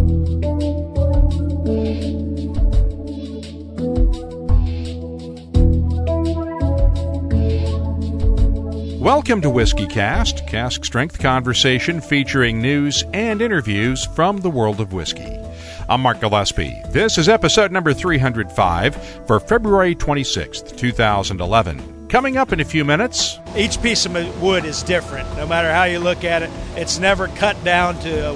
Welcome to Whiskey Cast, cask strength conversation featuring news and interviews from the world of whiskey. I'm Mark Gillespie. This is episode number 305 for February 26th, 2011. Coming up in a few minutes. Each piece of wood is different. No matter how you look at it, it's never cut down to,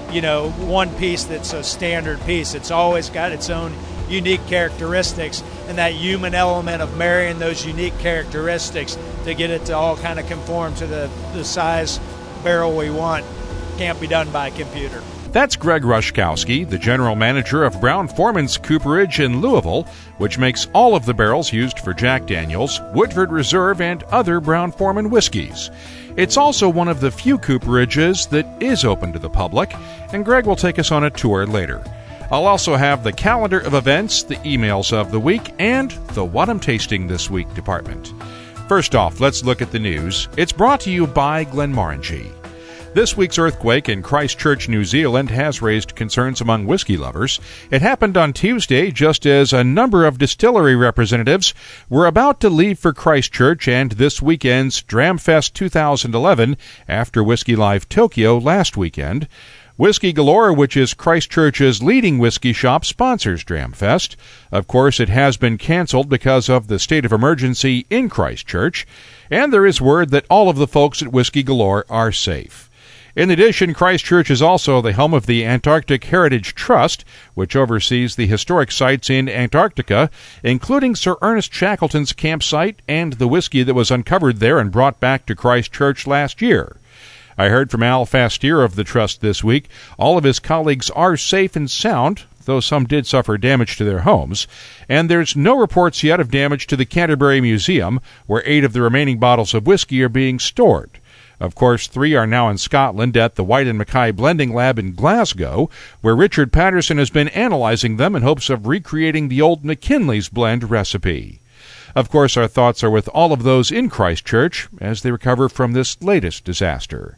one piece that's a standard piece. It's always got its own unique characteristics, and that human element of marrying those unique characteristics to get it to all kind of conform to the size barrel we want can't be done by a computer. That's Greg Rushkowski, the general manager of Brown-Forman's Cooperage in Louisville, which makes all of the barrels used for Jack Daniel's, Woodford Reserve, and other Brown-Forman whiskeys. It's also one of the few cooperages that is open to the public, and Greg will take us on a tour later. I'll also have the calendar of events, the emails of the week, and the What I'm Tasting This Week department. First off, let's look at the news. It's brought to you by Glenmorangie. This week's earthquake in Christchurch, New Zealand has raised concerns among whiskey lovers. It happened on Tuesday just as a number of distillery representatives were about to leave for Christchurch and this weekend's Dramfest 2011 after Whiskey Live Tokyo last weekend. Whiskey Galore, which is Christchurch's leading whiskey shop, sponsors Dramfest. Of course, it has been canceled because of the state of emergency in Christchurch, and there is word that all of the folks at Whiskey Galore are safe. In addition, Christchurch is also the home of the Antarctic Heritage Trust, which oversees the historic sites in Antarctica, including Sir Ernest Shackleton's campsite and the whiskey that was uncovered there and brought back to Christchurch last year. I heard from Al Fastier of the Trust this week. All of his colleagues are safe and sound, though some did suffer damage to their homes. And there's no reports yet of damage to the Canterbury Museum, where 8 of the remaining bottles of whiskey are being stored. Of course, 3 are now in Scotland at the White & Mackay Blending Lab in Glasgow, where Richard Patterson has been analyzing them in hopes of recreating the old McKinley's blend recipe. Of course, our thoughts are with all of those in Christchurch as they recover from this latest disaster.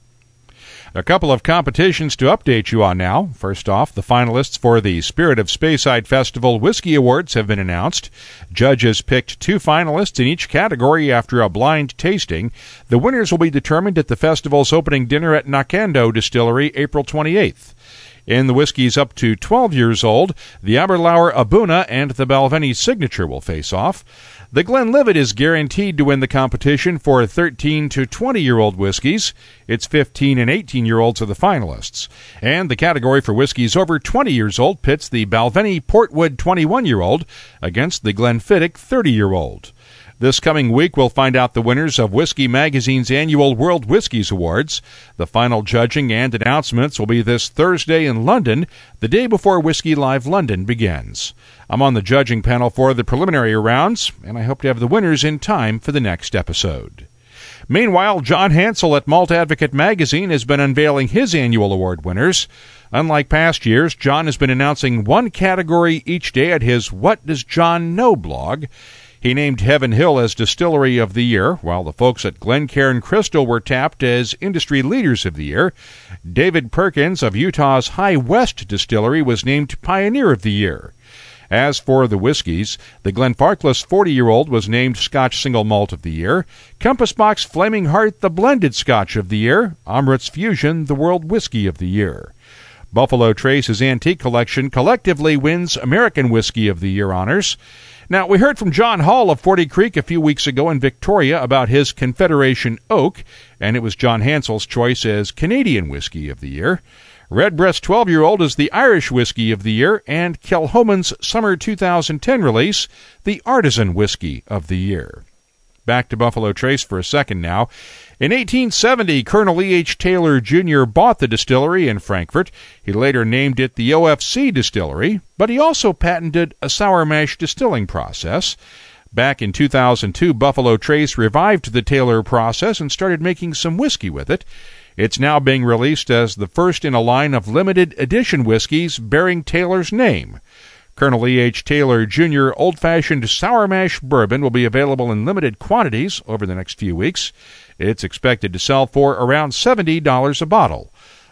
A couple of competitions to update you on now. First off, the finalists for the Spirit of Speyside Festival Whiskey Awards have been announced. Judges picked 2 finalists in each category after a blind tasting. The winners will be determined at the festival's opening dinner at Nakando Distillery April 28th. In the whiskeys up to 12 years old, the Aberlour Abuna and the Balvenie Signature will face off. The Glenlivet is guaranteed to win the competition for 13 to 20-year-old whiskeys. Its 15 and 18-year-olds are the finalists. And the category for whiskeys over 20 years old pits the Balvenie Portwood 21-year-old against the Glenfiddich 30-year-old. This coming week, we'll find out the winners of Whiskey Magazine's annual World Whiskies Awards. The final judging and announcements will be this Thursday in London, the day before Whiskey Live London begins. I'm on the judging panel for the preliminary rounds, and I hope to have the winners in time for the next episode. Meanwhile, John Hansel at Malt Advocate Magazine has been unveiling his annual award winners. Unlike past years, John has been announcing one category each day at his What Does John Know blog. He named Heaven Hill as Distillery of the Year, while the folks at Glencairn Crystal were tapped as Industry Leaders of the Year. David Perkins of Utah's High West Distillery was named Pioneer of the Year. As for the whiskeys, the Glenfarclas 40-year-old was named Scotch Single Malt of the Year, Compass Box Flaming Heart the Blended Scotch of the Year, Amrit's Fusion the World Whiskey of the Year. Buffalo Trace's Antique Collection collectively wins American Whiskey of the Year honors. Now, we heard from John Hall of Forty Creek a few weeks ago in Victoria about his Confederation Oak, and it was John Hansel's choice as Canadian Whiskey of the Year. Redbreast 12-year-old is the Irish Whiskey of the Year, and Kilchoman's Summer 2010 release, the Artisan Whiskey of the Year. Back to Buffalo Trace for a second now. In 1870, Colonel E.H. Taylor, Jr. bought the distillery in Frankfort. He later named it the OFC Distillery, but he also patented a sour mash distilling process. Back in 2002, Buffalo Trace revived the Taylor process and started making some whiskey with it. It's now being released as the first in a line of limited edition whiskeys bearing Taylor's name. Colonel E.H. Taylor, Jr. Old-Fashioned Sour Mash Bourbon will be available in limited quantities over the next few weeks. It's expected to sell for around $70 a bottle.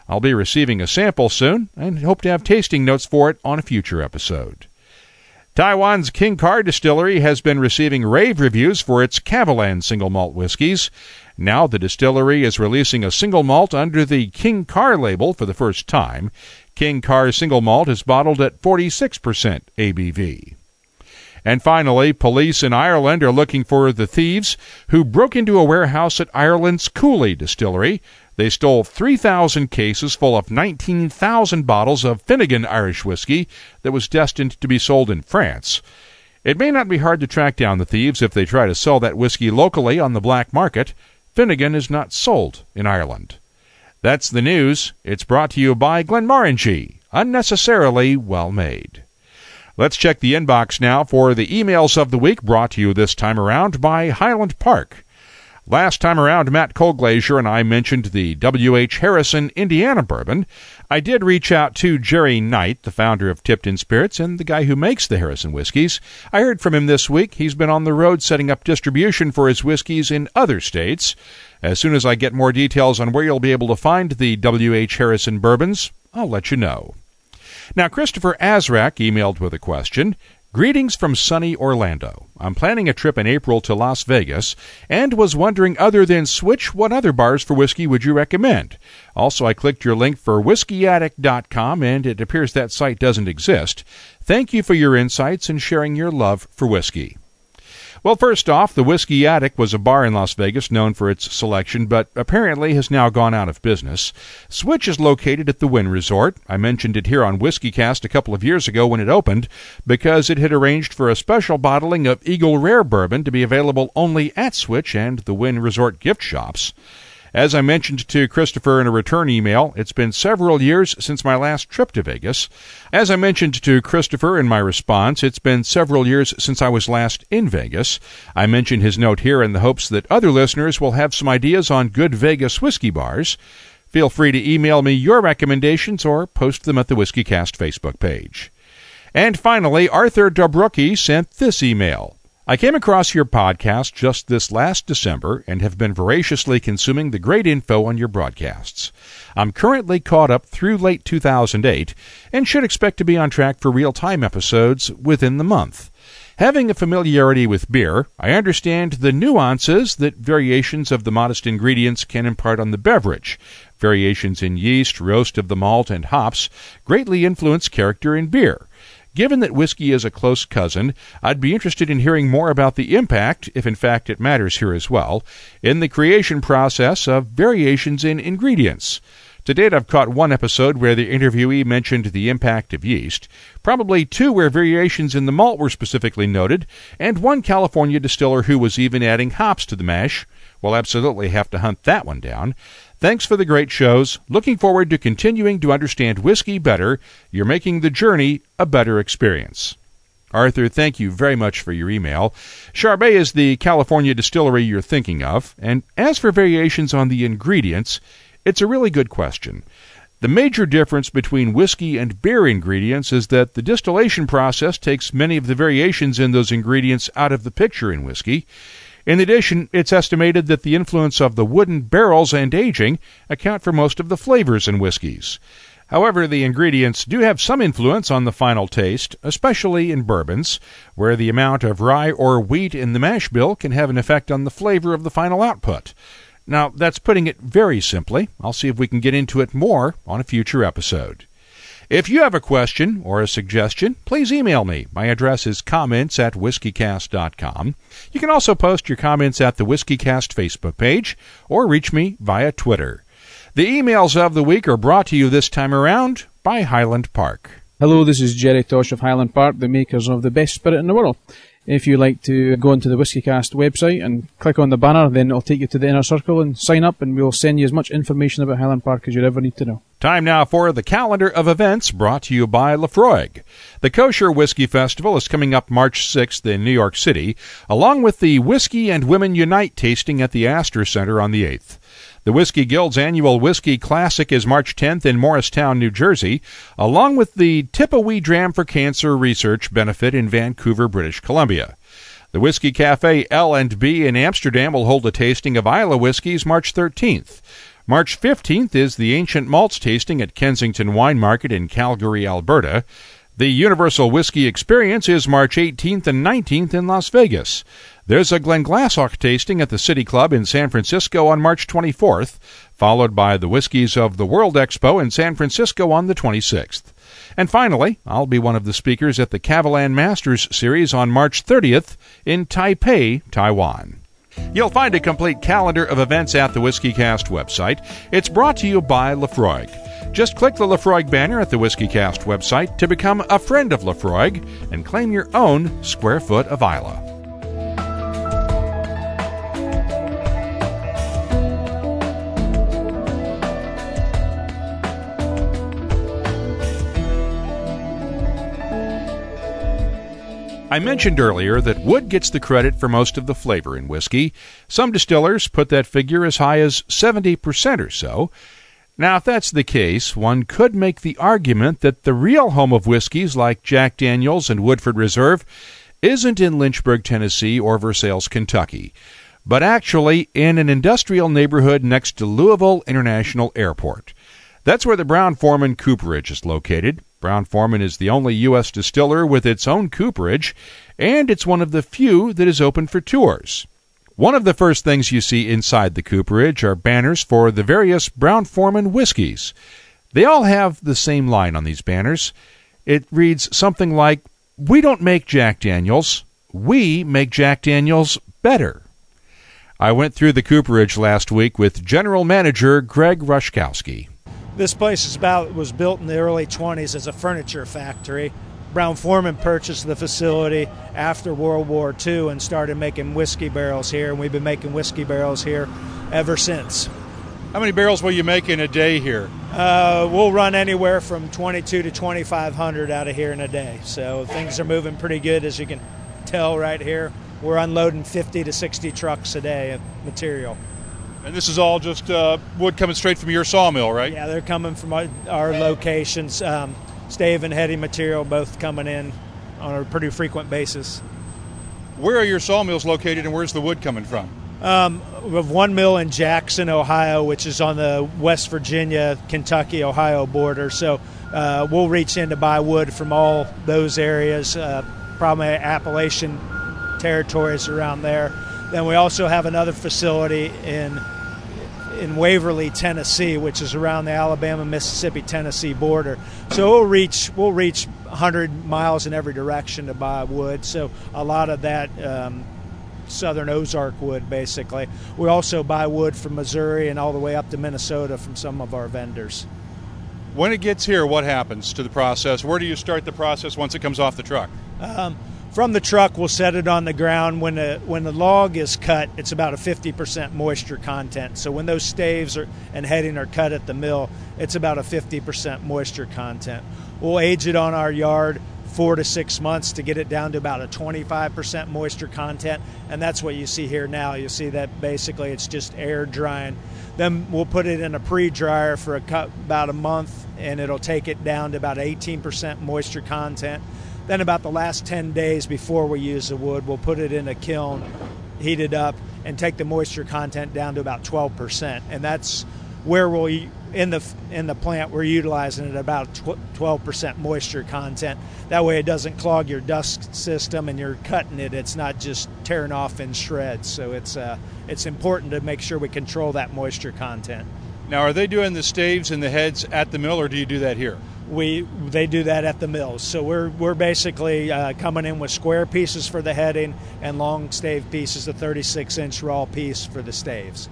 I'll be receiving a sample soon and hope to have tasting notes for it on a future episode. Taiwan's King Car Distillery has been receiving rave reviews for its Kavalan single malt whiskeys. Now the distillery is releasing a single malt under the King Car label for the first time. King Car single malt is bottled at 46% ABV. And finally, police in Ireland are looking for the thieves who broke into a warehouse at Ireland's Cooley distillery. They stole 3,000 cases full of 19,000 bottles of Finnegan Irish whiskey that was destined to be sold in France. It may not be hard to track down the thieves if they try to sell that whiskey locally on the black market. Finnegan is not sold in Ireland. That's the news. It's brought to you by Glenmorangie, unnecessarily well made. Let's check the inbox now for the emails of the week, brought to you this time around by Highland Park. Last time around, Matt Colglazier and I mentioned the W.H. Harrison Indiana bourbon. I did reach out to Jerry Knight, the founder of Tipton Spirits and the guy who makes the Harrison whiskeys. I heard from him this week. He's been on the road setting up distribution for his whiskeys in other states. As soon as I get more details on where you'll be able to find the W.H. Harrison bourbons, I'll let you know. Now, Christopher Azrak emailed with a question. Greetings from sunny Orlando. I'm planning a trip in April to Las Vegas and was wondering, other than Switch, what other bars for whiskey would you recommend? Also, I clicked your link for whiskeyaddict.com and it appears that site doesn't exist. Thank you for your insights and sharing your love for whiskey. Well, first off, the Whiskey Attic was a bar in Las Vegas known for its selection, but apparently has now gone out of business. Switch is located at the Wynn Resort. I mentioned it here on WhiskeyCast a couple of years ago when it opened, because it had arranged for a special bottling of Eagle Rare bourbon to be available only at Switch and the Wynn Resort gift shops. As I mentioned to Christopher in a return email, it's been several years since my last trip to Vegas. As I mentioned to Christopher in my response, it's been several years since I was last in Vegas. I mentioned his note here in the hopes that other listeners will have some ideas on good Vegas whiskey bars. Feel free to email me your recommendations or post them at the WhiskeyCast Facebook page. And finally, Arthur Dobrucki sent this email. I came across your podcast just this last December and have been voraciously consuming the great info on your broadcasts. I'm currently caught up through late 2008 and should expect to be on track for real-time episodes within the month. Having a familiarity with beer, I understand the nuances that variations of the modest ingredients can impart on the beverage. Variations in yeast, roast of the malt, and hops greatly influence character in beer. Given that whiskey is a close cousin, I'd be interested in hearing more about the impact, if in fact it matters here as well, in the creation process of variations in ingredients. To date, I've caught one episode where the interviewee mentioned the impact of yeast, probably two where variations in the malt were specifically noted, and one California distiller who was even adding hops to the mash. We'll absolutely have to hunt that one down. Thanks for the great shows. Looking forward to continuing to understand whiskey better. You're making the journey a better experience. Arthur, thank you very much for your email. Charbet is the California distillery you're thinking of, and as for variations on the ingredients, it's a really good question. The major difference between whiskey and beer ingredients is that the distillation process takes many of the variations in those ingredients out of the picture in whiskey. In addition, it's estimated that the influence of the wooden barrels and aging account for most of the flavors in whiskeys. However, the ingredients do have some influence on the final taste, especially in bourbons, where the amount of rye or wheat in the mash bill can have an effect on the flavor of the final output. Now, that's putting it very simply. I'll see if we can get into it more on a future episode. If you have a question or a suggestion, please email me. My address is comments@whiskeycast.com. You can also post your comments at the WhiskeyCast Facebook page or reach me via Twitter. The emails of the week are brought to you this time around by Highland Park. Hello, this is Jerry Tosh of Highland Park, the makers of the best spirit in the world. If you'd like to go onto the WhiskeyCast website and click on the banner, then it'll take you to the inner circle and sign up, and we'll send you as much information about Highland Park as you ever need to know. Time now for the calendar of events brought to you by Lefroy. The Kosher Whiskey Festival is coming up March 6th in New York City, along with the Whiskey and Women Unite tasting at the Astor Center on the 8th. The Whiskey Guild's annual Whiskey Classic is March 10th in Morristown, New Jersey, along with the Tip a Wee Dram for Cancer Research benefit in Vancouver, British Columbia. The Whiskey Cafe L&B in Amsterdam will hold a tasting of Islay whiskies March 13th. March 15th is the Ancient Malts tasting at Kensington Wine Market in Calgary, Alberta. The Universal Whiskey Experience is March 18th and 19th in Las Vegas. There's a Glenglassaugh tasting at the City Club in San Francisco on March 24th, followed by the Whiskies of the World Expo in San Francisco on the 26th. And finally, I'll be one of the speakers at the Kavalan Masters Series on March 30th in Taipei, Taiwan. You'll find a complete calendar of events at the WhiskeyCast website. It's brought to you by Laphroaig. Just click the Laphroaig banner at the WhiskeyCast website to become a friend of Laphroaig and claim your own square foot of Islay. I mentioned earlier that wood gets the credit for most of the flavor in whiskey. Some distillers put that figure as high as 70% or so. Now, if that's the case, one could make the argument that the real home of whiskeys like Jack Daniel's and Woodford Reserve isn't in Lynchburg, Tennessee or Versailles, Kentucky, but actually in an industrial neighborhood next to Louisville International Airport. That's where the Brown-Forman Cooperage is located. Brown-Forman is the only U.S. distiller with its own cooperage, and it's one of the few that is open for tours. One of the first things you see inside the cooperage are banners for the various Brown-Forman whiskeys. They all have the same line on these banners. It reads something like, "We don't make Jack Daniels. We make Jack Daniels better." I went through the cooperage last week with General Manager Greg Rushkowski. This place was built in the early 20s as a furniture factory. Brown-Forman purchased the facility after World War II and started making whiskey barrels here, and we've been making whiskey barrels here ever since. How many barrels will you make in a day here? We'll run anywhere from 22 to 2,500 out of here in a day. So things are moving pretty good, as you can tell right here. We're unloading 50 to 60 trucks a day of material. And this is all just wood coming straight from your sawmill, right? Yeah, they're coming from our locations. Stave and heady material both coming in on a pretty frequent basis. Where are your sawmills located and where's the wood coming from? We have one mill in Jackson, Ohio, which is on the West Virginia, Kentucky, Ohio border. So we'll reach in to buy wood from all those areas, probably Appalachian territories around there. Then we also have another facility in Waverly, Tennessee, which is around the Alabama, Mississippi, Tennessee border. So we'll reach 100 miles in every direction to buy wood. So a lot of that southern Ozark wood, basically. We also buy wood from Missouri and all the way up to Minnesota from some of our vendors. When it gets here, what happens to the process? Where do you start the process once it comes off the truck? From the truck, we'll set it on the ground. When the log is cut, it's about a 50% moisture content. So when those staves and heading are cut at the mill, it's about a 50% moisture content. We'll age it on our yard 4 to 6 months to get it down to about a 25% moisture content, and that's what you see here now. You see that basically it's just air drying. Then we'll put it in a pre-dryer for about a month, and it'll take it down to about 18% moisture content. Then about the last 10 days before we use the wood, we'll put it in a kiln, heat it up, and take the moisture content down to about 12%. And that's where in the plant we're utilizing it about 12% moisture content. That way it doesn't clog your dust system, and you're cutting it. It's not just tearing off in shreds. So it's important to make sure we control that moisture content. Now, are they doing the staves and the heads at the mill, or do you do that here? They do that at the mills. So we're basically coming in with square pieces for the heading and long stave pieces, a 36-inch raw piece for the staves.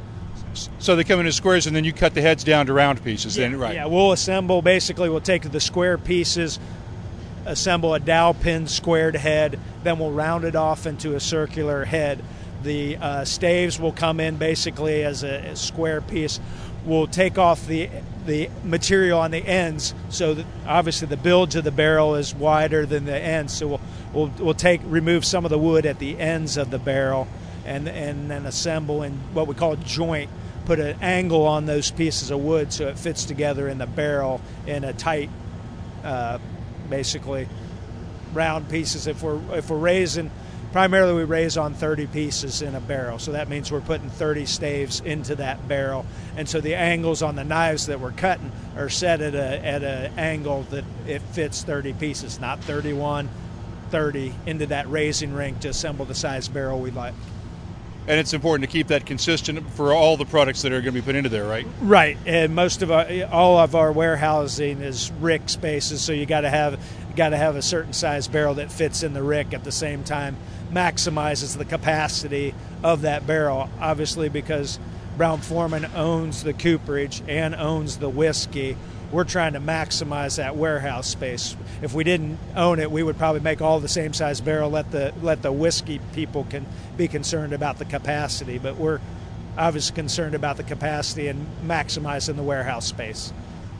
So they come in as squares, and then you cut the heads down to round pieces, yeah, then, right? Yeah, we'll assemble. Basically, we'll take the square pieces, assemble a dowel pin squared head, then we'll round it off into a circular head. The staves will come in basically as a square piece. We'll take off the material on the ends, so that obviously the bilge of the barrel is wider than the ends. So we'll remove some of the wood at the ends of the barrel, and then assemble in what we call a joint. Put an angle on those pieces of wood so it fits together in the barrel in a tight, basically round pieces. If we're raising primarily we raise on 30 pieces in a barrel, so that means we're putting 30 staves into that barrel, and so the angles on the knives that we're cutting are set at an angle that it fits 30 pieces, not 31, 30 into that raising ring to assemble the size barrel we like. And it's important to keep that consistent for all the products that are going to be put into there, right? Right, and all of our warehousing is rick spaces, so you got to have a certain size barrel that fits in the rick at the same time, maximizes the capacity of that barrel. Obviously, because Brown-Forman owns the cooperage and owns the whiskey, we're trying to maximize that warehouse space. If we didn't own it, we would probably make all the same size barrel. Let the whiskey people can be concerned about the capacity, but we're obviously concerned about the capacity and maximizing the warehouse space.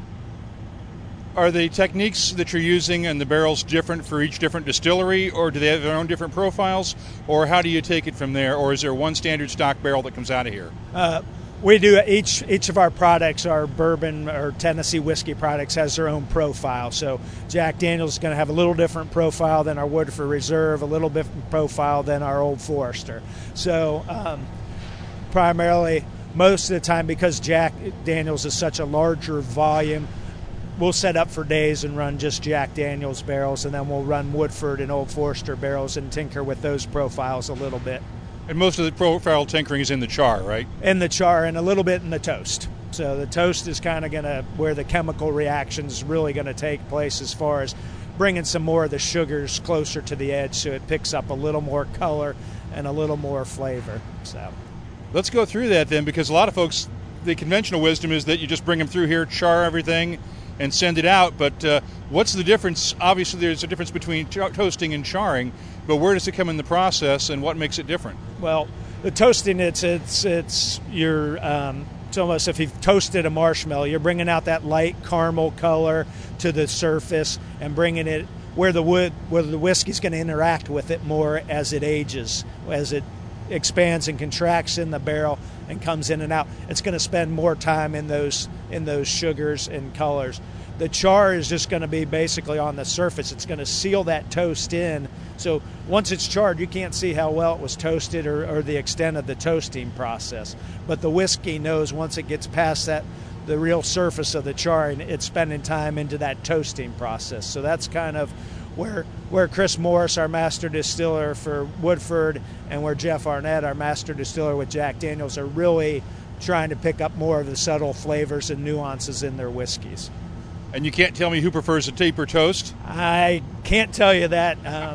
Are the techniques that you're using and the barrels different for each different distillery, or do they have their own different profiles, or how do you take it from there, or is there one standard stock barrel that comes out of here? We do each of our products, our bourbon or Tennessee whiskey products, has their own profile. So Jack Daniel's is going to have a little different profile than our Woodford Reserve, a little different profile than our Old Forester. So primarily, most of the time, because Jack Daniel's is such a larger volume, we'll set up for days and run just Jack Daniel's barrels, and then we'll run Woodford and Old Forester barrels and tinker with those profiles a little bit. And most of the profile tinkering is in the char, right? In the char and a little bit in the toast. So the toast is kind of going to where the chemical reaction is really going to take place, as far as bringing some more of the sugars closer to the edge, so it picks up a little more color and a little more flavor. So let's go through that then, because a lot of folks, the conventional wisdom is that you just bring them through here, char everything, and send it out. But what's the difference? Obviously, there's a difference between toasting and charring, but where does it come in the process, and what makes it different? Well, the toasting, it's almost, if you've toasted a marshmallow, you're bringing out that light caramel color to the surface and bringing it where the whiskey's going to interact with it more as it ages, as it expands and contracts in the barrel and comes in and out. It's going to spend more time in those sugars and colors. The char is just going to be basically on the surface. It's going to seal that toast in. So once it's charred, you can't see how well it was toasted or the extent of the toasting process. But the whiskey knows once it gets past the real surface of the charring, it's spending time into that toasting process. So that's kind of where Chris Morris, our master distiller for Woodford, and where Jeff Arnett, our master distiller with Jack Daniel's, are really trying to pick up more of the subtle flavors and nuances in their whiskeys. And you can't tell me who prefers a tape or toast? I can't tell you that.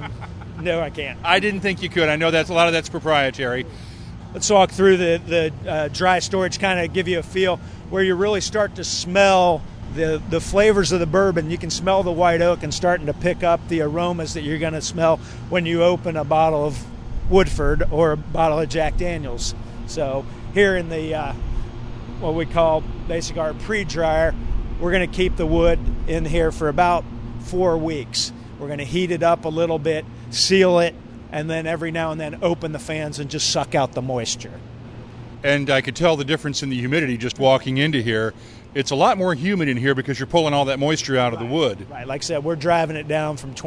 No, I can't. I didn't think you could. I know a lot of that's proprietary. Let's walk through the dry storage, kind of give you a feel where you really start to smell the flavors of the bourbon. You can smell the white oak and starting to pick up the aromas that you're going to smell when you open a bottle of Woodford or a bottle of Jack Daniel's. So here in the what we call basically our pre-dryer, we're going to keep the wood in here for about 4 weeks. We're going to heat it up a little bit, seal it, and then every now and then open the fans and just suck out the moisture. And I could tell the difference in the humidity just walking into here. It's a lot more humid in here because you're pulling all that moisture out of the wood. Right. Like I said, we're driving it down from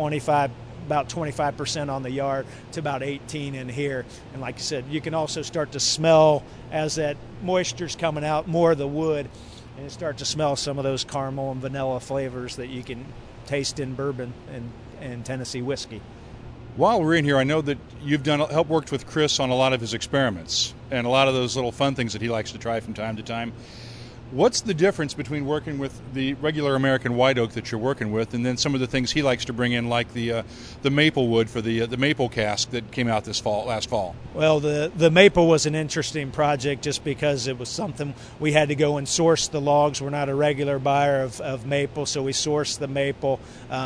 about 25% on the yard to about 18 in here. And like I said, you can also start to smell, as that moisture's coming out, more of the wood, and you start to smell some of those caramel and vanilla flavors that you can taste in bourbon and Tennessee whiskey. While we're in here, I know that you've helped worked with Chris on a lot of his experiments and a lot of those little fun things that he likes to try from time to time. What's the difference between working with the regular American white oak that you're working with and then some of the things he likes to bring in, like the maple wood for the maple cask that came out last fall? Well, the maple was an interesting project just because it was something we had to go and source the logs. We're not a regular buyer of maple, so we sourced the maple,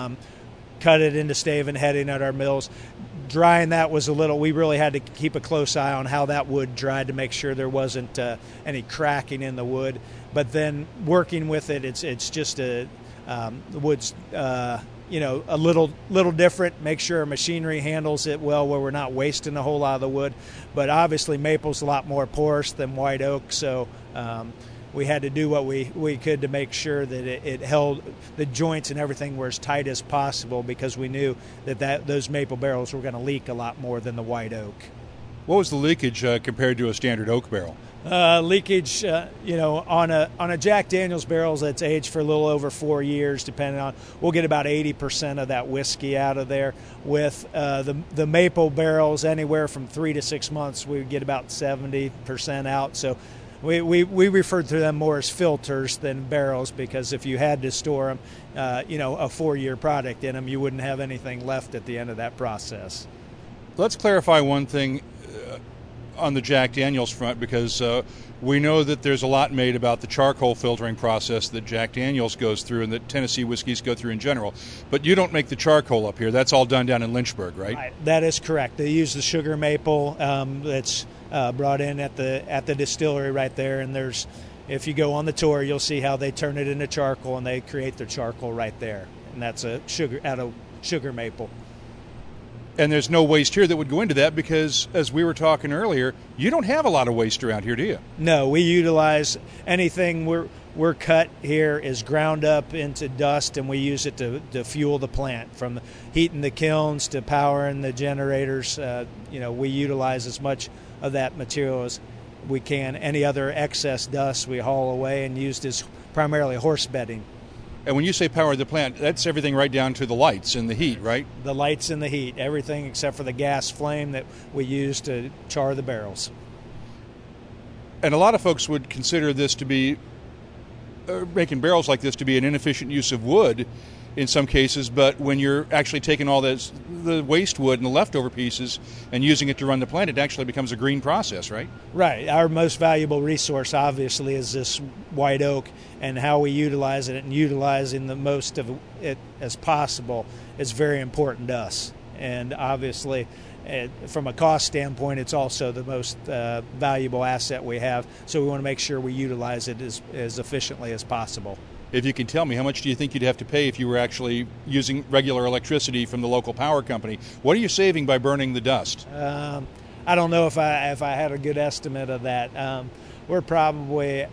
cut it into stave and heading at our mills. Drying that was we really had to keep a close eye on how that wood dried to make sure there wasn't any cracking in the wood. But then working with it, it's just the wood's a little different. Make sure our machinery handles it well, where we're not wasting a whole lot of the wood. But obviously, maple's a lot more porous than white oak, so we had to do what we could to make sure that it held the joints and everything were as tight as possible, because we knew that those maple barrels were going to leak a lot more than the white oak. What was the leakage compared to a standard oak barrel? Leakage, on a Jack Daniel's barrels that's aged for a little over 4 years, depending on, we'll get about 80% of that whiskey out of there. With the maple barrels, anywhere from 3 to 6 months, we get about 70% out. So we refer to them more as filters than barrels, because if you had to store them, a 4-year product in them, you wouldn't have anything left at the end of that process. Let's clarify one thing on the Jack Daniel's front, because we know that there's a lot made about the charcoal filtering process that Jack Daniel's goes through and that Tennessee whiskeys go through in general. But you don't make the charcoal up here. That's all done down in Lynchburg, right? Right. That is correct. They use the sugar maple that's brought in at the distillery right there. And if you go on the tour, you'll see how they turn it into charcoal, and they create their charcoal right there. And that's out of sugar maple. And there's no waste here that would go into that, because, as we were talking earlier, you don't have a lot of waste around here, do you? No, we utilize anything we're cut here is ground up into dust, and we use it to fuel the plant, from heating the kilns to powering the generators. We utilize as much of that material as we can. Any other excess dust we haul away and used as primarily horse bedding. And when you say power the plant, that's everything right down to the lights and the heat, right? The lights and the heat, everything except for the gas flame that we use to char the barrels. And a lot of folks would consider this to be, making barrels like this to be an inefficient use of wood in some cases, but when you're actually taking all the waste wood and the leftover pieces and using it to run the plant, it actually becomes a green process, right? Right. Our most valuable resource, obviously, is this white oak, and how we utilize it and utilizing the most of it as possible is very important to us. And obviously, from a cost standpoint, it's also the most valuable asset we have, so we want to make sure we utilize it as efficiently as possible. If you can tell me, how much do you think you'd have to pay if you were actually using regular electricity from the local power company? What are you saving by burning the dust? I don't know if I had a good estimate of that. We're probably,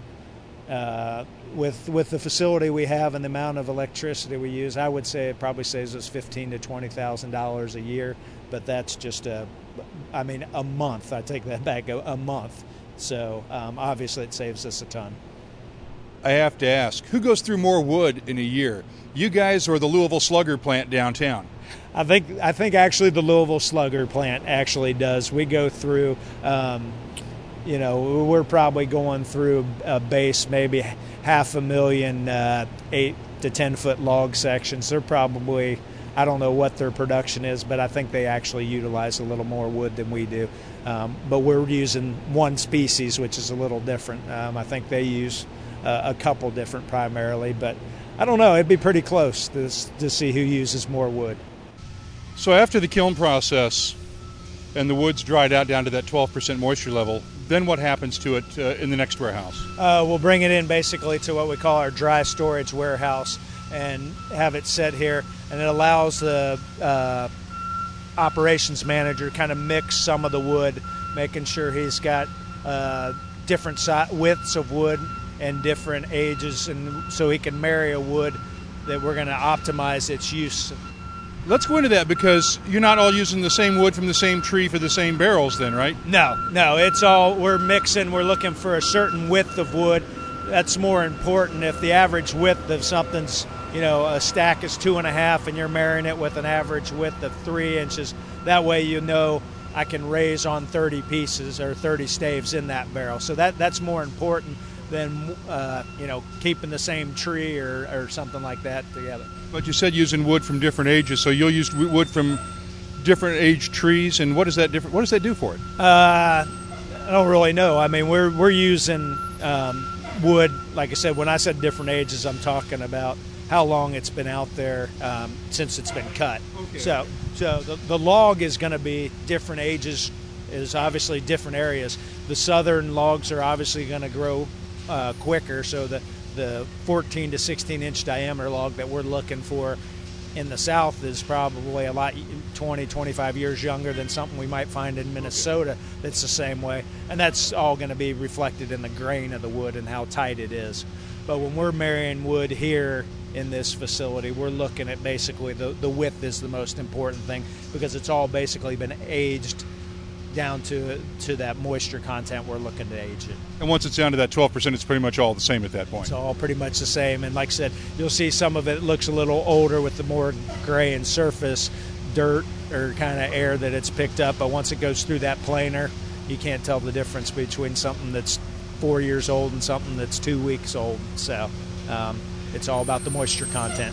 with the facility we have and the amount of electricity we use, I would say it probably saves us $15,000 to $20,000 a year. But that's just a month. I take that back, a month. So obviously it saves us a ton. I have to ask, who goes through more wood in a year? You guys or the Louisville Slugger plant downtown? I think actually the Louisville Slugger plant actually does. We go through, we're probably going through a base maybe 500,000 8 to 10 foot log sections. They're probably, I don't know what their production is, but I think they actually utilize a little more wood than we do. But we're using one species, which is a little different. I think they use a couple different primarily, but I don't know. It'd be pretty close to see who uses more wood. So after the kiln process and the wood's dried out down to that 12% moisture level, then what happens to it in the next warehouse? We'll bring it in basically to what we call our dry storage warehouse and have it set here, and it allows the operations manager to kind of mix some of the wood, making sure he's got different widths of wood and different ages, and so he can marry a wood that we're going to optimize its use. Let's go into that, because you're not all using the same wood from the same tree for the same barrels then, right? No, it's all, we're mixing, we're looking for a certain width of wood. That's more important. If the average width of something's, a stack is 2.5 and you're marrying it with an average width of 3 inches, that way I can raise on 30 pieces or 30 staves in that barrel. So that's more important than keeping the same tree or something like that together. But you said using wood from different ages, so you'll use wood from different age trees, and what does that do for it? I don't really know. I mean, we're using wood, like I said. When I said different ages, I'm talking about how long it's been out there since it's been cut. Okay. So the log is going to be different ages, is obviously different areas. The southern logs are obviously going to grow quicker, so the 14 to 16 inch diameter log that we're looking for in the South is probably a lot 20, 25 years younger than something we might find in Minnesota that's the same way. And that's all going to be reflected in the grain of the wood and how tight it is. But when we're marrying wood here in this facility, we're looking at basically the width is the most important thing, because it's all basically been aged down to that moisture content we're looking to age it. And once it's down to that 12%, it's pretty much all the same at that point. It's all pretty much the same. And like I said, you'll see some of it looks a little older with the more gray and surface dirt or kind of air that it's picked up. But once it goes through that planer, you can't tell the difference between something that's 4 years old and something that's 2 weeks old. So it's all about the moisture content.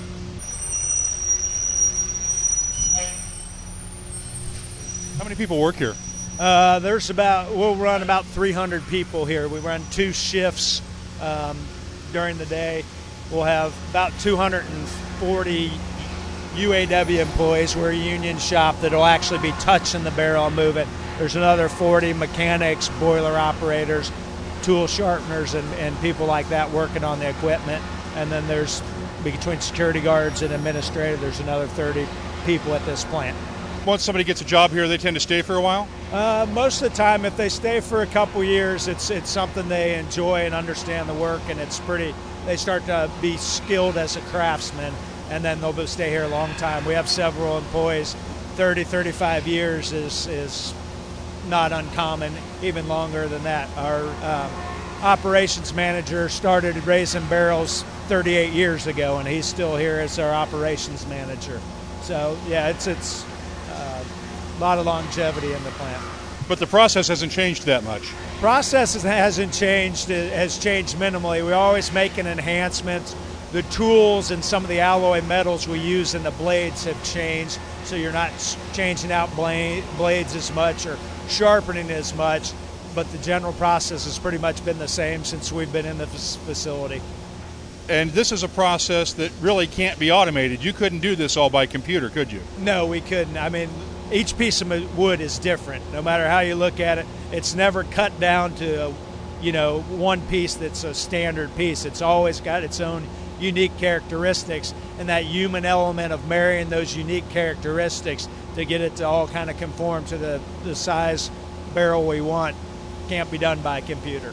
How many people work here? We'll run about 300 people here. We run 2 shifts during the day. We'll have about 240 UAW employees. We're a union shop that'll actually be touching the barrel and move it. There's another 40 mechanics, boiler operators, tool sharpeners, and people like that working on the equipment. And then there's, between security guards and administrative, there's another 30 people at this plant. Once somebody gets a job here, they tend to stay for a while? Most of the time, if they stay for a couple years, it's something they enjoy and understand the work, and they start to be skilled as a craftsman, and then they'll stay here a long time. We have several employees. 30, 35 years is not uncommon, even longer than that. Our operations manager started raising barrels 38 years ago, and he's still here as our operations manager. So, yeah, it's a lot of longevity in the plant. But the process hasn't changed that much. Process hasn't changed. It has changed minimally. We're always making enhancements. The tools and some of the alloy metals we use in the blades have changed, so you're not changing out blades as much or sharpening as much, but the general process has pretty much been the same since we've been in the facility. And this is a process that really can't be automated. You couldn't do this all by computer, could you? No, we couldn't. I mean, each piece of wood is different. No matter how you look at it, it's never cut down to, one piece that's a standard piece. It's always got its own unique characteristics, and that human element of marrying those unique characteristics to get it to all kind of conform to the size barrel we want can't be done by a computer.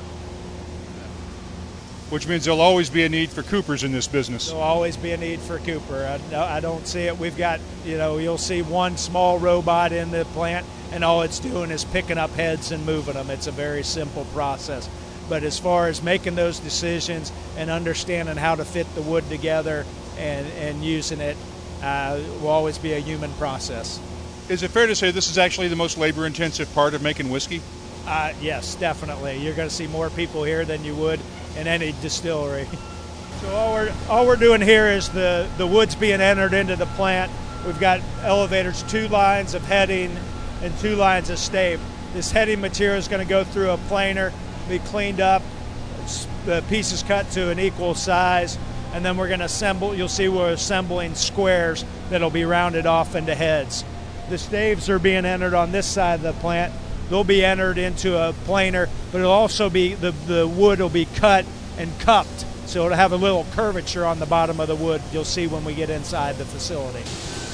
Which means there'll always be a need for coopers in this business. There'll always be a need for a cooper. I don't see it. We've got, you'll see one small robot in the plant, and all it's doing is picking up heads and moving them. It's a very simple process. But as far as making those decisions and understanding how to fit the wood together and using it, will always be a human process. Is it fair to say this is actually the most labor-intensive part of making whiskey? Yes, definitely. You're going to see more people here than you would in any distillery. So all we're doing here is the wood's being entered into the plant. We've got elevators, 2 lines of heading and 2 lines of stave. This heading material is going to go through a planer, be cleaned up, the pieces cut to an equal size, and then we're going to assemble. You'll see we're assembling squares that'll be rounded off into heads. The staves are being entered on this side of the plant. They'll be entered into a planer, but it'll also be, the wood will be cut and cupped, so it'll have a little curvature on the bottom of the wood. You'll see when we get inside the facility.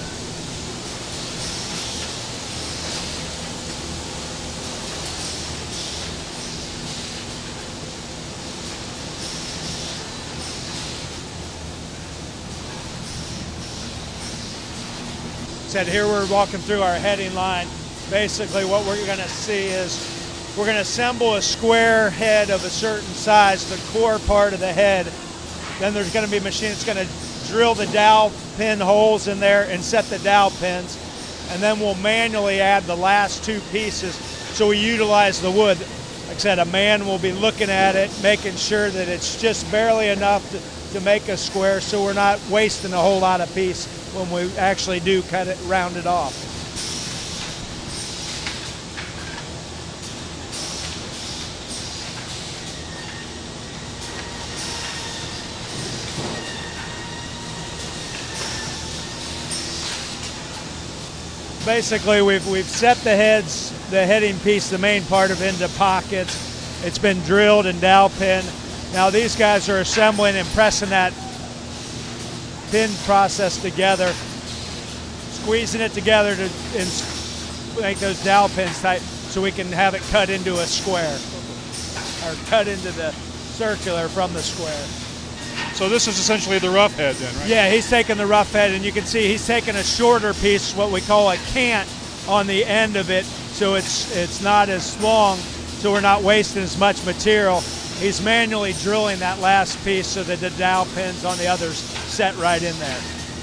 Said here we're walking through our heading line. Basically what we're going to see is we're going to assemble a square head of a certain size, the core part of the head. Then there's going to be a machine that's going to drill the dowel pin holes in there and set the dowel pins. And then we'll manually add the last 2 pieces so we utilize the wood. Like I said, a man will be looking at it, making sure that it's just barely enough to make a square so we're not wasting a whole lot of piece when we actually do cut it, round it off. Basically, we've set the heads, the heading piece, the main part of it, into pockets. It's been drilled and dowel pinned. Now these guys are assembling and pressing that pin process together. squeezing it together to make those dowel pins tight so we can have it cut into a square, or cut into the circular from the square. So this is essentially the rough head then, right? Yeah, he's taking the rough head, and you can see he's taking a shorter piece, what we call a cant, on the end of it, so it's not as long, so we're not wasting as much material. He's manually drilling that last piece so that the dowel pins on the others set right in there.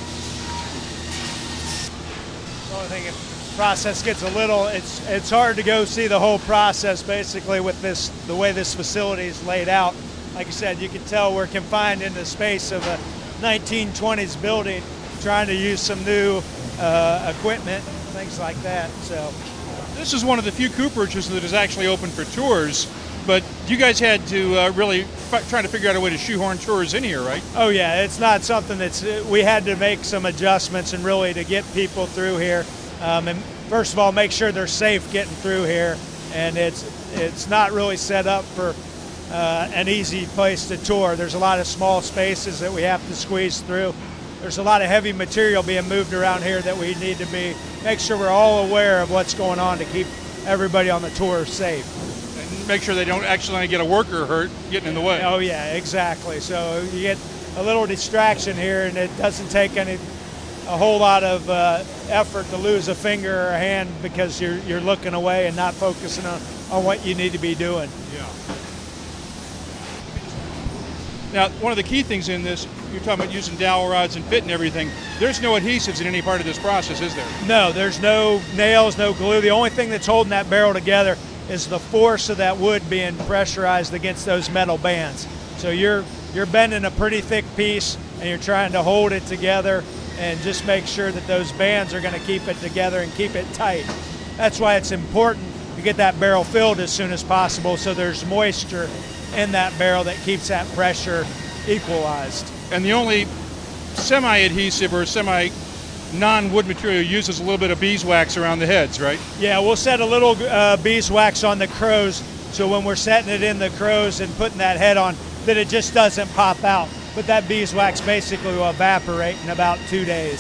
The only thing, if the process gets a little, it's hard to go see the whole process basically with this, the way this facility is laid out. Like I said, you can tell we're confined in the space of a 1920s building, trying to use some new equipment, things like that. So this is one of the few cooperages that is actually open for tours, but you guys had to really try to figure out a way to shoehorn tours in here, right? Oh yeah, it's not something we had to make some adjustments and really to get people through here. And first of all, make sure they're safe getting through here, and it's not really set up for an easy place to tour. There's a lot of small spaces that we have to squeeze through. There's a lot of heavy material being moved around here that we need to make sure we're all aware of what's going on to keep everybody on the tour safe. And make sure they don't accidentally get a worker hurt getting in the way. Oh yeah, exactly. So you get a little distraction here, and it doesn't take a whole lot of effort to lose a finger or a hand because you're looking away and not focusing on what you need to be doing. Yeah. Now, one of the key things in this, you're talking about using dowel rods and fit and everything. There's no adhesives in any part of this process, is there? No, there's no nails, no glue. The only thing that's holding that barrel together is the force of that wood being pressurized against those metal bands. So you're bending a pretty thick piece, and you're trying to hold it together and just make sure that those bands are going to keep it together and keep it tight. That's why it's important to get that barrel filled as soon as possible so there's moisture in that barrel that keeps that pressure equalized. And the only semi-adhesive or non-wood material uses a little bit of beeswax around the heads, right? Yeah, we'll set a little beeswax on the crows, so when we're setting it in the crows and putting that head on, that it just doesn't pop out. But that beeswax basically will evaporate in about 2 days.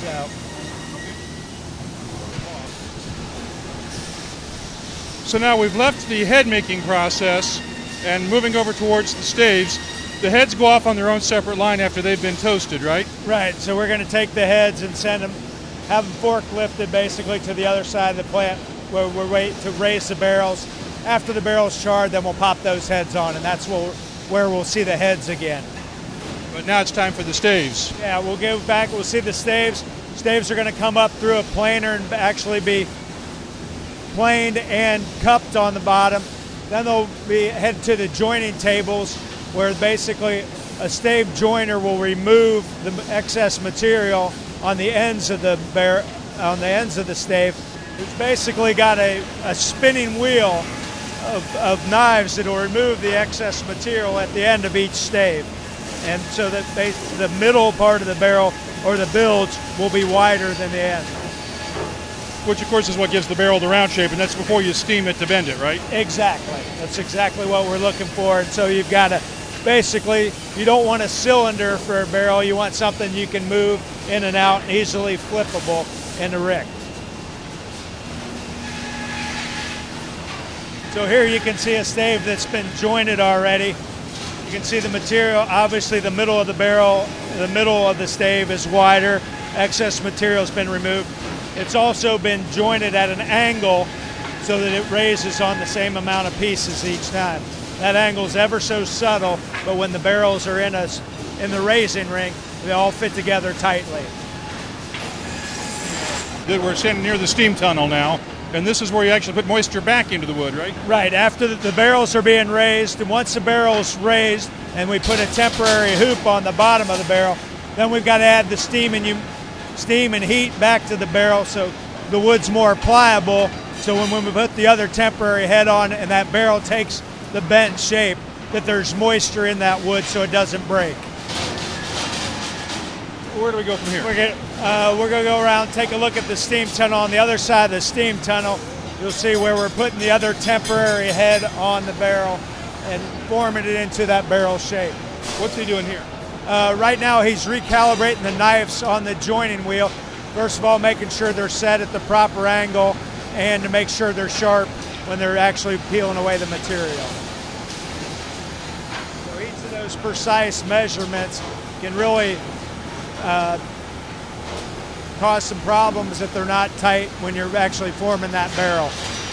So now we've left the head making process and moving over towards the staves. The heads go off on their own separate line after they've been toasted, right? Right, so we're going to take the heads and have them fork lifted basically to the other side of the plant where we're waiting to raise the barrels. After the barrel's charred, then we'll pop those heads on, and that's where we'll see the heads again. But now it's time for the staves. Yeah, we'll go back, we'll see the staves. Staves are going to come up through a planer and actually be planed and cupped on the bottom. Then they'll be headed to the joining tables where basically a stave joiner will remove the excess material on the ends of the stave. It's basically got a spinning wheel of knives that will remove the excess material at the end of each stave. And so that the middle part of the barrel or the bilge will be wider than the end. Which of course is what gives the barrel the round shape, and that's before you steam it to bend it, right? Exactly. That's exactly what we're looking for. And so you've got to, basically, you don't want a cylinder for a barrel, you want something you can move in and out and easily flippable in the rick. So here you can see a stave that's been jointed already. You can see the material, obviously the middle of the barrel, the middle of the stave is wider. Excess material has been removed. It's also been jointed at an angle so that it raises on the same amount of pieces each time. That angle is ever so subtle, but when the barrels are in the raising ring, they all fit together tightly. We're standing near the steam tunnel now, and this is where you actually put moisture back into the wood, right? Right, after the barrels are being raised, and once the barrel's raised and we put a temporary hoop on the bottom of the barrel, then we've got to add the steam and heat back to the barrel so the wood's more pliable, so when we put the other temporary head on and that barrel takes the bent shape, that there's moisture in that wood so it doesn't break. Where do we go from here? We're going to go around, take a look at the steam tunnel. On the other side of the steam tunnel, you'll see where we're putting the other temporary head on the barrel and forming it into that barrel shape. What's he doing here? Right now he's recalibrating the knives on the joining wheel First of all, making sure they're set at the proper angle and to make sure they're sharp when they're actually peeling away the material. So each of those precise measurements can really cause some problems if they're not tight when you're actually forming that barrel.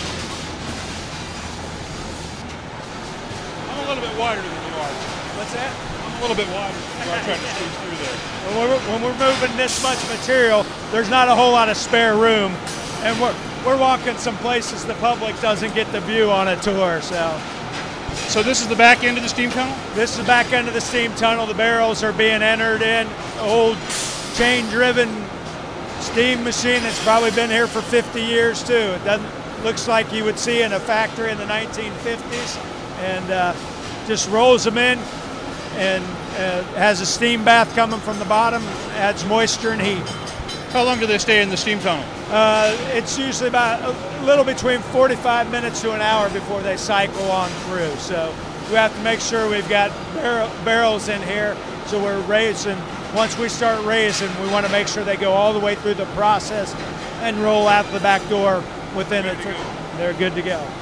I'm a little bit wider than you are. What's that? I'm a little bit wider than you are trying to squeeze through there. When we're moving this much material, there's not a whole lot of spare room, and we're walking some places the public doesn't get the view on a tour. So this is the back end of the steam tunnel? This is the back end of the steam tunnel. The barrels are being entered in. Old chain-driven steam machine that's probably been here for 50 years too. It looks like you would see in a factory in the 1950s, and just rolls them in and has a steam bath coming from the bottom, adds moisture and heat. How long do they stay in the steam tunnel? It's usually about a little between 45 minutes to an hour before they cycle on through. So we have to make sure we've got barrels in here, so we're raising. Once we start raising, we want to make sure they go all the way through the process and roll out the back door within a they're good to go.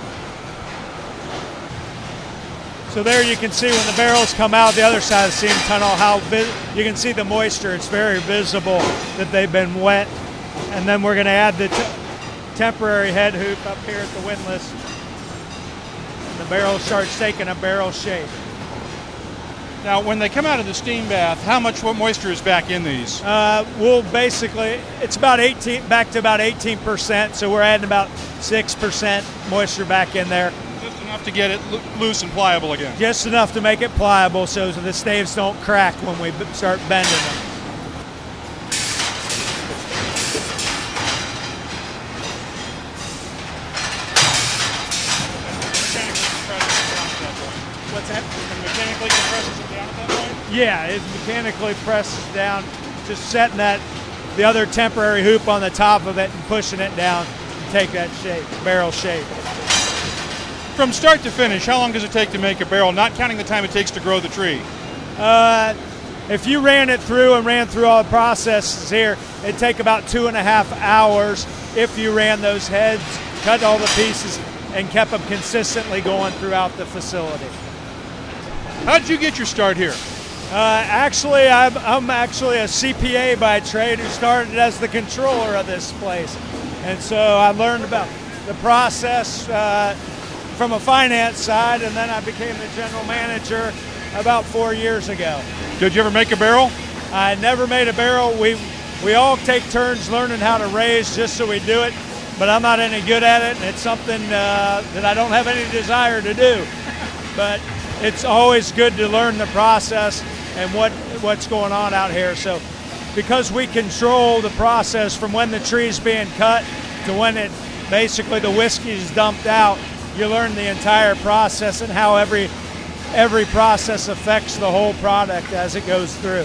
So there you can see when the barrels come out the other side of the steam tunnel, you can see the moisture. It's very visible that they've been wet. And then we're going to add the temporary head hoop up here at the windlass. And the barrel starts taking a barrel shape. Now, when they come out of the steam bath, how much moisture is back in these? We'll basically, it's about back to about 18%, so we're adding about 6% moisture back in there. Just enough to get it loose and pliable again. Just enough to make it pliable so the staves don't crack when we start bending them. What's that? Mechanically compresses it down at that point? Yeah, it mechanically presses down, just setting the other temporary hoop on the top of it and pushing it down to take that shape, barrel shape. From start to finish, how long does it take to make a barrel, not counting the time it takes to grow the tree? If you ran through all the processes here, it'd take about 2.5 hours if you ran those heads, cut all the pieces, and kept them consistently going throughout the facility. How did you get your start here? Actually, I'm actually a CPA by trade who started as the controller of this place. And so I learned about the process from a finance side, and then I became the general manager about 4 years ago. Did you ever make a barrel? I never made a barrel. We all take turns learning how to raise just so we do it, but I'm not any good at it, and it's something that I don't have any desire to do. But it's always good to learn the process and what's going on out here. So because we control the process from when the tree's being cut to when basically the whiskey is dumped out, you learn the entire process and how every process affects the whole product as it goes through.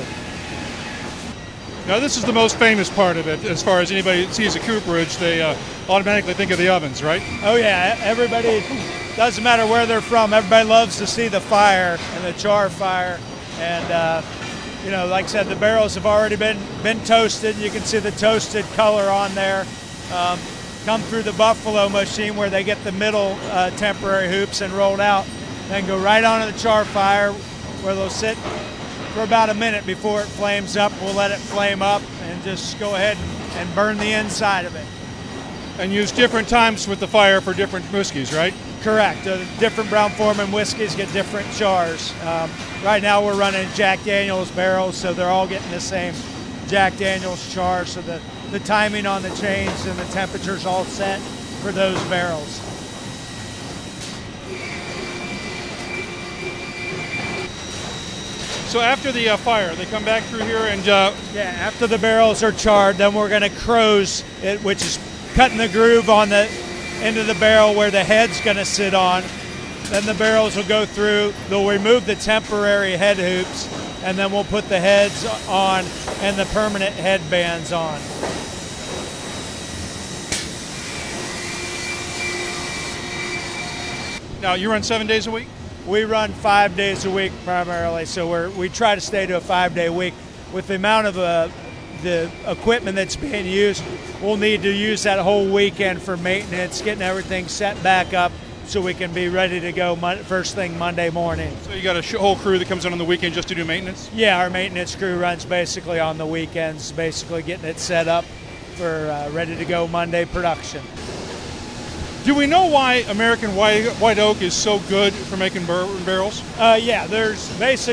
Now this is the most famous part of it. As far as anybody sees a cooperage, they automatically think of the ovens, right? Oh yeah, everybody, doesn't matter where they're from, everybody loves to see the fire and the char fire. And like I said, the barrels have already been toasted. You can see the toasted color on there. Come through the buffalo machine where they get the middle temporary hoops and rolled out, then go right onto the char fire where they'll sit for about a minute before it flames up. We'll let it flame up and just go ahead and burn the inside of it. And use different times with the fire for different whiskeys, right? Correct. Different Brown-Forman whiskeys get different chars. Right now we're running Jack Daniel's barrels, so they're all getting the same Jack Daniel's char, so the timing on the chains and the temperature's all set for those barrels. So after the fire, they come back through here and... after the barrels are charred, then we're going to croze it, which is cutting the groove on the end of the barrel where the head's going to sit on. Then the barrels will go through, they'll remove the temporary head hoops, and then we'll put the heads on and the permanent headbands on. Now, you run 7 days a week? We run 5 days a week primarily, so we try to stay to a 5-day week. With the amount of the equipment that's being used, we'll need to use that whole weekend for maintenance, getting everything set back up so we can be ready to go first thing Monday morning. So you got a whole crew that comes in on the weekend just to do maintenance? Yeah, our maintenance crew runs basically on the weekends, basically getting it set up for ready to go Monday production. Do we know why American white oak is so good for making barrels? Yeah, there's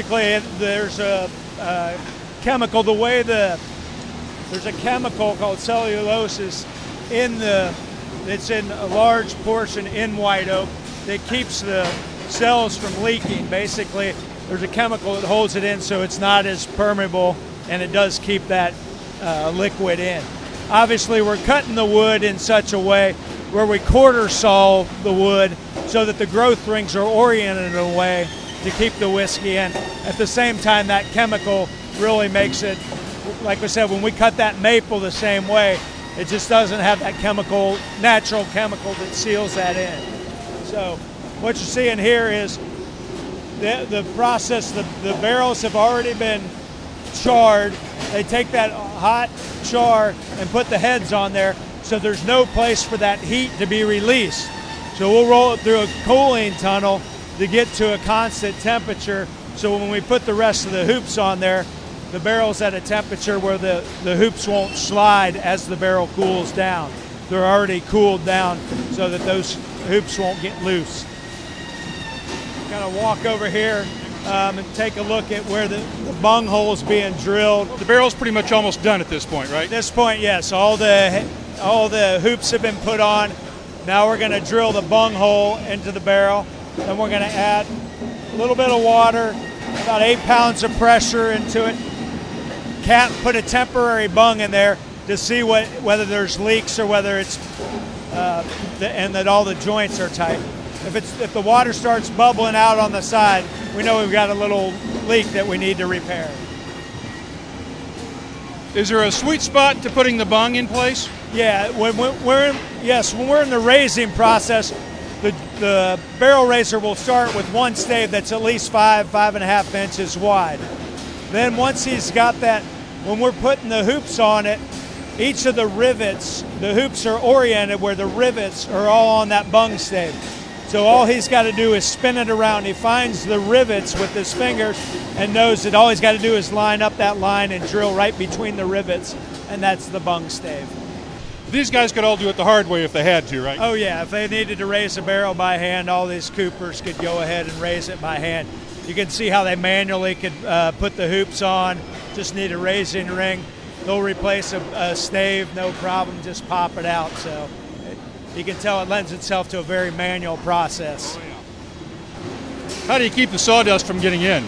a chemical. There's a chemical called cellulose it's in a large portion in white oak that keeps the cells from leaking. Basically, there's a chemical that holds it in so it's not as permeable, and it does keep that liquid in. Obviously, we're cutting the wood in such a way where we quarter saw the wood so that the growth rings are oriented in a way to keep the whiskey in. At the same time, that chemical really makes it, like I said, when we cut that maple the same way, it just doesn't have that natural chemical that seals that in. So what you're seeing here is the process. The barrels have already been charred. They take that hot char and put the heads on there, so there's no place for that heat to be released. So we'll roll it through a cooling tunnel to get to a constant temperature, so when we put the rest of the hoops on there, the barrel's at a temperature where the hoops won't slide as the barrel cools down. They're already cooled down so that those hoops won't get loose. Kind of walk over here and take a look at where the bung hole's being drilled. The barrel's pretty much almost done at this point, right? At this point, yes. All the hoops have been put on. Now we're going to drill the bung hole into the barrel. Then we're going to add a little bit of water, about 8 pounds of pressure into it. Put a temporary bung in there to see whether there's leaks or whether it's and that all the joints are tight. If the water starts bubbling out on the side, we know we've got a little leak that we need to repair. Is there a sweet spot to putting the bung in place? Yeah, when we're in the raising process, the barrel raiser will start with one stave that's at least 5.5 inches wide. Then once he's got that, when we're putting the hoops on it, each of the rivets, the hoops are oriented where the rivets are all on that bung stave. So all he's got to do is spin it around. He finds the rivets with his fingers and knows that all he's got to do is line up that line and drill right between the rivets, and that's the bung stave. These guys could all do it the hard way if they had to, right? Oh, yeah. If they needed to raise a barrel by hand, all these coopers could go ahead and raise it by hand. You can see how they manually could put the hoops on, just need a raising ring. They'll replace a stave, no problem, just pop it out. So you can tell it lends itself to a very manual process. Oh, yeah. How do you keep the sawdust from getting in?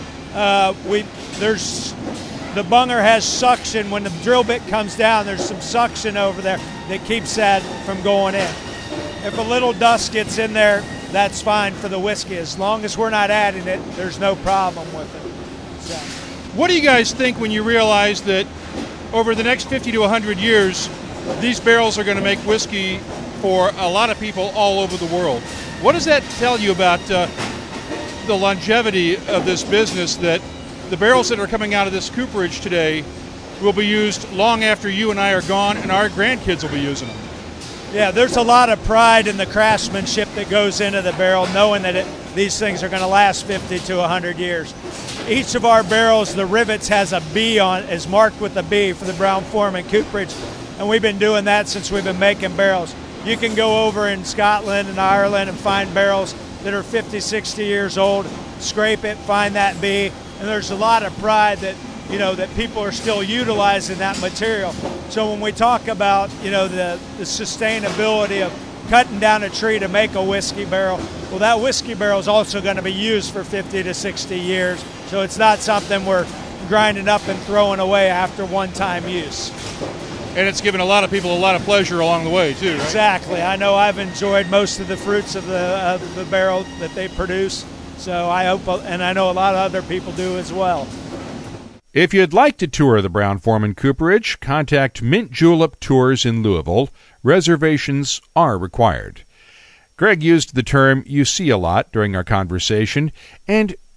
The bunger has suction. When the drill bit comes down, there's some suction over there that keeps that from going in. If a little dust gets in there, that's fine for the whiskey. As long as we're not adding it, there's no problem with it. So. What do you guys think when you realize that over the next 50 to 100 years, these barrels are going to make whiskey for a lot of people all over the world? What does that tell you about the longevity of this business, that the barrels that are coming out of this cooperage today will be used long after you and I are gone, and our grandkids will be using them? Yeah, there's a lot of pride in the craftsmanship that goes into the barrel, knowing that these things are going to last 50 to 100 years. Each of our barrels, the rivets has a B is marked with a B for the Brown-Forman cooperage, and we've been doing that since we've been making barrels. You can go over in Scotland and Ireland and find barrels that are 50, 60 years old, scrape it, find that B, and there's a lot of pride that that people are still utilizing that material. So when we talk about the sustainability of cutting down a tree to make a whiskey barrel, well, that whiskey barrel is also going to be used for 50 to 60 years. So it's not something we're grinding up and throwing away after one-time use. And it's given a lot of people a lot of pleasure along the way too, right? Exactly. I know I've enjoyed most of the fruits of the barrel that they produce. So I hope, and I know a lot of other people do as well. If you'd like to tour the Brown-Forman cooperage, contact Mint Julep Tours in Louisville. Reservations are required. Greg used the term "you see a lot" during our conversation, and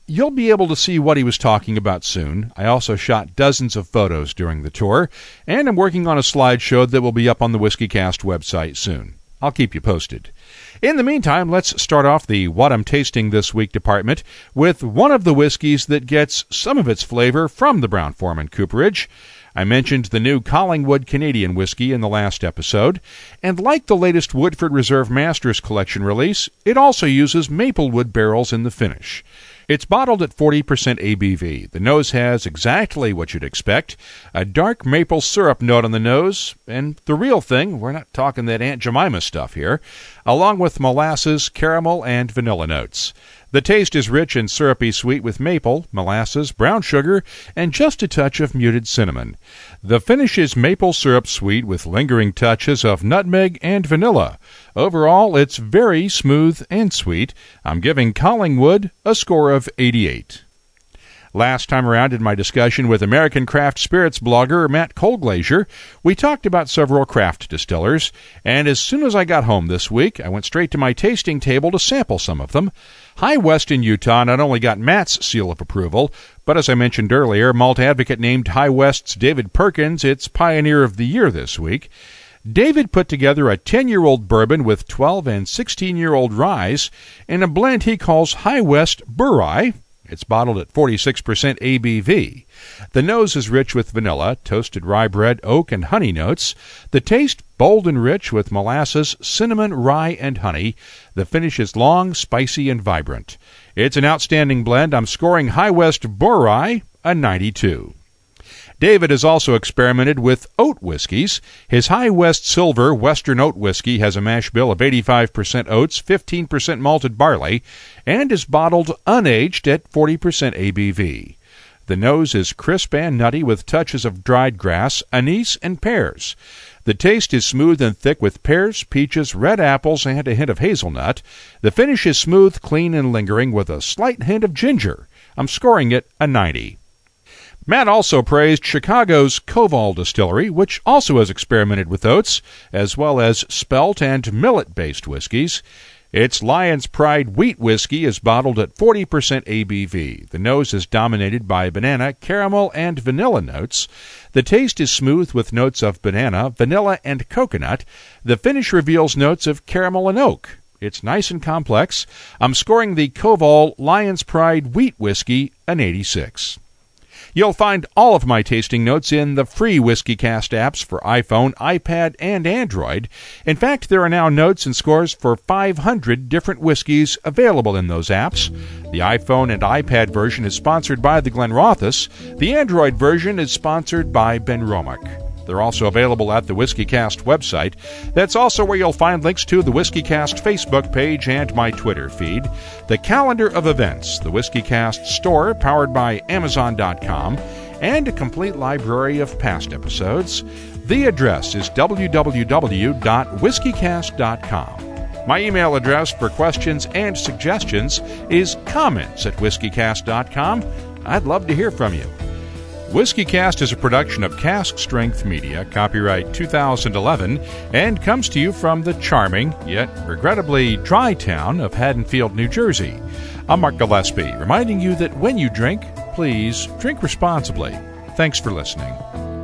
You'll be able to see what he was talking about soon. I also shot dozens of photos during the tour, and I'm working on a slideshow that will be up on the WhiskyCast website soon. I'll keep you posted. In the meantime, let's start off the What I'm Tasting This Week department with one of the whiskeys that gets some of its flavor from the Brown-Forman cooperage. I mentioned the new Collingwood Canadian whiskey in the last episode, and like the latest Woodford Reserve Masters Collection release, it also uses Maplewood barrels in the finish. It's bottled at 40% ABV. The nose has exactly what you'd expect, a dark maple syrup note on the nose, and the real thing, we're not talking that Aunt Jemima stuff here, along with molasses, caramel, and vanilla notes. The taste is rich and syrupy sweet with maple, molasses, brown sugar, and just a touch of muted cinnamon. The finish is maple syrup sweet with lingering touches of nutmeg and vanilla. Overall, it's very smooth and sweet. I'm giving Collingwood a score of 88. Last time around in my discussion with American Craft Spirits blogger Matt Colglazier, we talked about several craft distillers, and as soon as I got home this week, I went straight to my tasting table to sample some of them. High West in Utah not only got Matt's seal of approval, but as I mentioned earlier, Malt Advocate named High West's David Perkins its Pioneer of the Year this week. David put together a 10-year-old bourbon with 12 and 16-year-old ryes in a blend he calls High West Burrye. It's bottled at 46% ABV. The nose is rich with vanilla, toasted rye bread, oak, and honey notes. The taste, bold and rich with molasses, cinnamon, rye, and honey. The finish is long, spicy, and vibrant. It's an outstanding blend. I'm scoring High West Burrye a 92. David has also experimented with oat whiskeys. His High West Silver Western Oat Whiskey has a mash bill of 85% oats, 15% malted barley, and is bottled unaged at 40% ABV. The nose is crisp and nutty with touches of dried grass, anise, and pears. The taste is smooth and thick with pears, peaches, red apples, and a hint of hazelnut. The finish is smooth, clean, and lingering with a slight hint of ginger. I'm scoring it a 90. Matt also praised Chicago's Koval Distillery, which also has experimented with oats, as well as spelt and millet-based whiskeys. Its Lion's Pride wheat whiskey is bottled at 40% ABV. The nose is dominated by banana, caramel, and vanilla notes. The taste is smooth with notes of banana, vanilla, and coconut. The finish reveals notes of caramel and oak. It's nice and complex. I'm scoring the Koval Lion's Pride wheat whiskey an 86. You'll find all of my tasting notes in the free WhiskyCast apps for iPhone, iPad, and Android. In fact, there are now notes and scores for 500 different whiskeys available in those apps. The iPhone and iPad version is sponsored by the Glenrothes. The Android version is sponsored by Benromic. They're also available at the WhiskyCast website. That's also where you'll find links to the WhiskyCast Facebook page and my Twitter feed, the calendar of events, the WhiskyCast store powered by Amazon.com, and a complete library of past episodes. The address is www.whiskycast.com. My email address for questions and suggestions is comments@whiskycast.com. I'd love to hear from you. WhiskyCast is a production of Cask Strength Media, copyright 2011, and comes to you from the charming, yet regrettably dry town of Haddonfield, New Jersey. I'm Mark Gillespie, reminding you that when you drink, please drink responsibly. Thanks for listening.